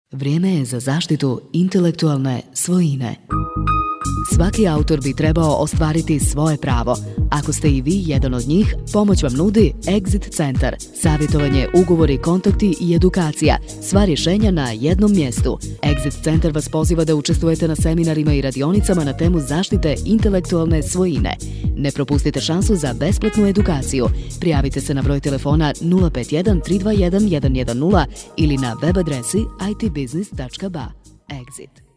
Vrijeme je za zaštitu intelektualne svojine. Svaki autor bi trebao ostvariti svoje pravo. Ako ste i vi jedan od njih, pomoć vam nudi Exit Centar. Savjetovanje, ugovori, kontakti i edukacija. Sva rješenja na jednom mjestu. Exit Centar vas poziva da učestvujete na seminarima i radionicama na temu zaštite intelektualne svojine. Ne propustite šansu za besplatnu edukaciju. Prijavite se na broj telefona 051 321 110 ili na web adresi itbusiness.ba. Exit.